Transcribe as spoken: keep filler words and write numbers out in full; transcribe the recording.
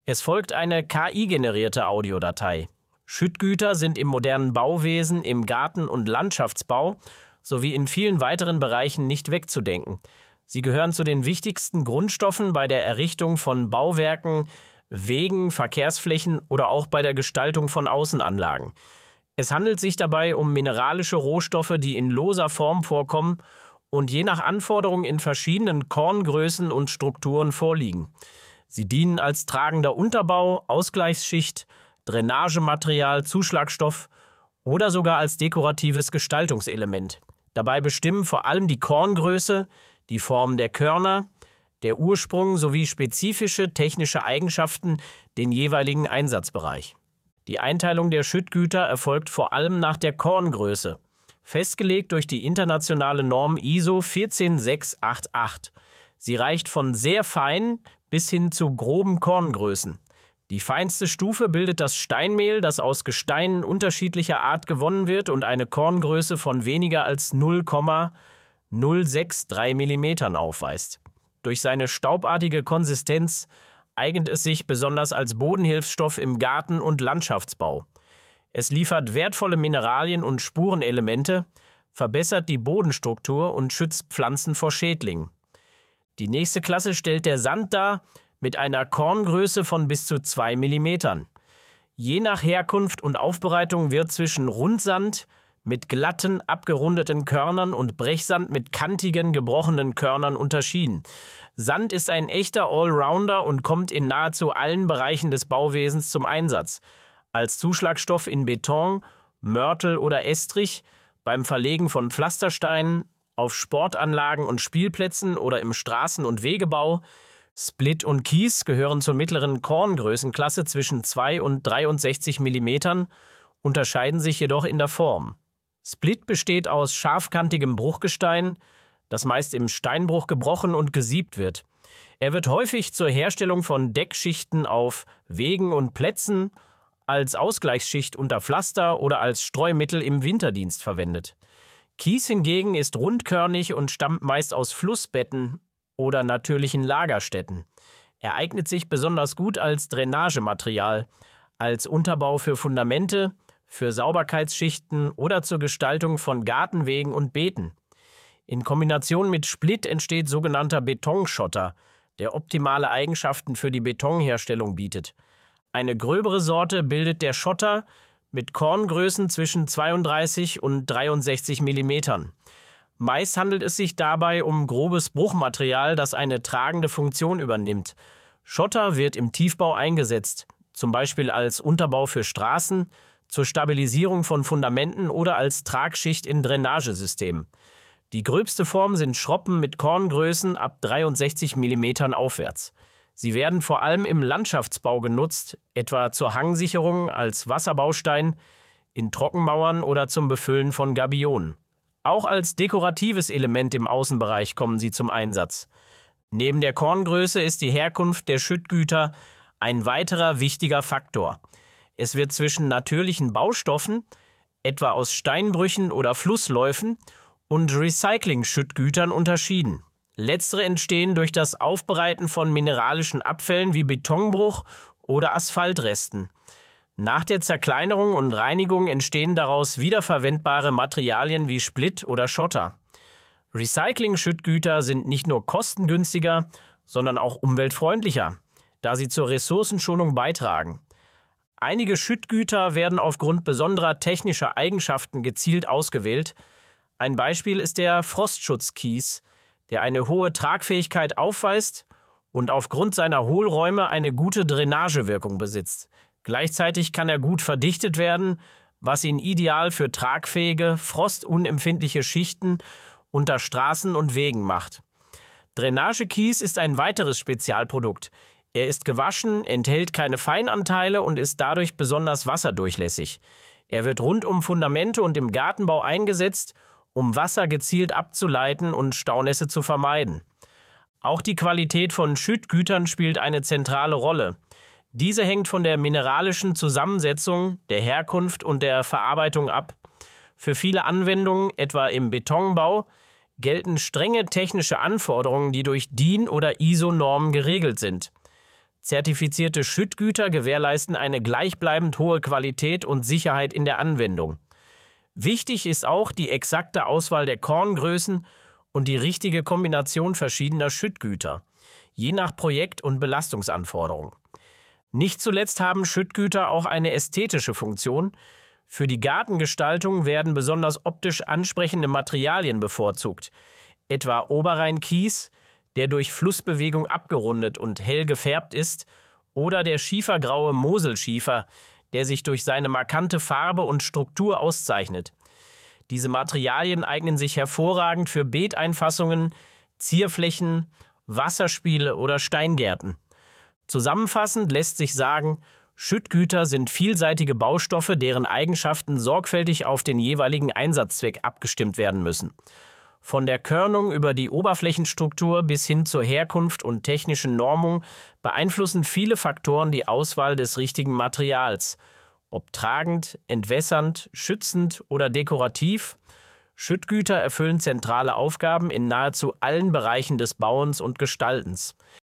Es folgt eine K I-generierte Audiodatei. Schüttgüter sind im modernen Bauwesen, im Garten- und Landschaftsbau sowie in vielen weiteren Bereichen nicht wegzudenken. Sie gehören zu den wichtigsten Grundstoffen bei der Errichtung von Bauwerken, Wegen, Verkehrsflächen oder auch bei der Gestaltung von Außenanlagen. Es handelt sich dabei um mineralische Rohstoffe, die in loser Form vorkommen und je nach Anforderung in verschiedenen Korngrößen und Strukturen vorliegen. Sie dienen als tragender Unterbau, Ausgleichsschicht, Drainagematerial, Zuschlagstoff oder sogar als dekoratives Gestaltungselement. Dabei bestimmen vor allem die Korngröße, die Form der Körner, der Ursprung sowie spezifische technische Eigenschaften den jeweiligen Einsatzbereich. Die Einteilung der Schüttgüter erfolgt vor allem nach der Korngröße, festgelegt durch die internationale Norm I S O vierzehn sechs acht acht. Sie reicht von sehr fein bis hin zu groben Korngrößen. Die feinste Stufe bildet das Steinmehl, das aus Gesteinen unterschiedlicher Art gewonnen wird und eine Korngröße von weniger als null Komma null sechs drei Millimetern aufweist. Durch seine staubartige Konsistenz eignet es sich besonders als Bodenhilfsstoff im Garten- und Landschaftsbau. Es liefert wertvolle Mineralien und Spurenelemente, verbessert die Bodenstruktur und schützt Pflanzen vor Schädlingen. Die nächste Klasse stellt der Sand dar, mit einer Korngröße von bis zu zwei Millimetern. Je nach Herkunft und Aufbereitung wird zwischen Rundsand mit glatten, abgerundeten Körnern und Brechsand mit kantigen, gebrochenen Körnern unterschieden. Sand ist ein echter Allrounder und kommt in nahezu allen Bereichen des Bauwesens zum Einsatz. Als Zuschlagstoff in Beton, Mörtel oder Estrich, beim Verlegen von Pflastersteinen, auf Sportanlagen und Spielplätzen oder im Straßen- und Wegebau. Split und Kies gehören zur mittleren Korngrößenklasse zwischen zwei und dreiundsechzig Millimetern, unterscheiden sich jedoch in der Form. Split besteht aus scharfkantigem Bruchgestein, das meist im Steinbruch gebrochen und gesiebt wird. Er wird häufig zur Herstellung von Deckschichten auf Wegen und Plätzen, als Ausgleichsschicht unter Pflaster oder als Streumittel im Winterdienst verwendet. Kies hingegen ist rundkörnig und stammt meist aus Flussbetten oder natürlichen Lagerstätten. Er eignet sich besonders gut als Drainagematerial, als Unterbau für Fundamente, für Sauberkeitsschichten oder zur Gestaltung von Gartenwegen und Beeten. In Kombination mit Split entsteht sogenannter Betonschotter, der optimale Eigenschaften für die Betonherstellung bietet. Eine gröbere Sorte bildet der Schotter mit Korngrößen zwischen zweiunddreißig und dreiundsechzig Millimetern. Meist handelt es sich dabei um grobes Bruchmaterial, das eine tragende Funktion übernimmt. Schotter wird im Tiefbau eingesetzt, zum Beispiel als Unterbau für Straßen, zur Stabilisierung von Fundamenten oder als Tragschicht in Drainagesystemen. Die gröbste Form sind Schroppen mit Korngrößen ab dreiundsechzig Millimetern aufwärts. Sie werden vor allem im Landschaftsbau genutzt, etwa zur Hangsicherung als Wasserbaustein, in Trockenmauern oder zum Befüllen von Gabionen. Auch als dekoratives Element im Außenbereich kommen sie zum Einsatz. Neben der Korngröße ist die Herkunft der Schüttgüter ein weiterer wichtiger Faktor. Es wird zwischen natürlichen Baustoffen, etwa aus Steinbrüchen oder Flussläufen, und Recycling-Schüttgütern unterschieden. Letztere entstehen durch das Aufbereiten von mineralischen Abfällen wie Betonbruch oder Asphaltresten. Nach der Zerkleinerung und Reinigung entstehen daraus wiederverwendbare Materialien wie Split oder Schotter. Recycling-Schüttgüter sind nicht nur kostengünstiger, sondern auch umweltfreundlicher, da sie zur Ressourcenschonung beitragen. Einige Schüttgüter werden aufgrund besonderer technischer Eigenschaften gezielt ausgewählt. Ein Beispiel ist der Frostschutzkies, der eine hohe Tragfähigkeit aufweist und aufgrund seiner Hohlräume eine gute Drainagewirkung besitzt. Gleichzeitig kann er gut verdichtet werden, was ihn ideal für tragfähige, frostunempfindliche Schichten unter Straßen und Wegen macht. Drainagekies ist ein weiteres Spezialprodukt. Er ist gewaschen, enthält keine Feinanteile und ist dadurch besonders wasserdurchlässig. Er wird rund um Fundamente und im Gartenbau eingesetzt, um Wasser gezielt abzuleiten und Staunässe zu vermeiden. Auch die Qualität von Schüttgütern spielt eine zentrale Rolle. Diese hängt von der mineralischen Zusammensetzung, der Herkunft und der Verarbeitung ab. Für viele Anwendungen, etwa im Betonbau, gelten strenge technische Anforderungen, die durch D I N- oder I S O-Normen geregelt sind. Zertifizierte Schüttgüter gewährleisten eine gleichbleibend hohe Qualität und Sicherheit in der Anwendung. Wichtig ist auch die exakte Auswahl der Korngrößen und die richtige Kombination verschiedener Schüttgüter, je nach Projekt- und Belastungsanforderung. Nicht zuletzt haben Schüttgüter auch eine ästhetische Funktion. Für die Gartengestaltung werden besonders optisch ansprechende Materialien bevorzugt, etwa Oberrheinkies, der durch Flussbewegung abgerundet und hell gefärbt ist, oder der schiefergraue Moselschiefer, der sich durch seine markante Farbe und Struktur auszeichnet. Diese Materialien eignen sich hervorragend für Beeteinfassungen, Zierflächen, Wasserspiele oder Steingärten. Zusammenfassend lässt sich sagen, Schüttgüter sind vielseitige Baustoffe, deren Eigenschaften sorgfältig auf den jeweiligen Einsatzzweck abgestimmt werden müssen. Von der Körnung über die Oberflächenstruktur bis hin zur Herkunft und technischen Normung beeinflussen viele Faktoren die Auswahl des richtigen Materials. Ob tragend, entwässernd, schützend oder dekorativ, Schüttgüter erfüllen zentrale Aufgaben in nahezu allen Bereichen des Bauens und Gestaltens.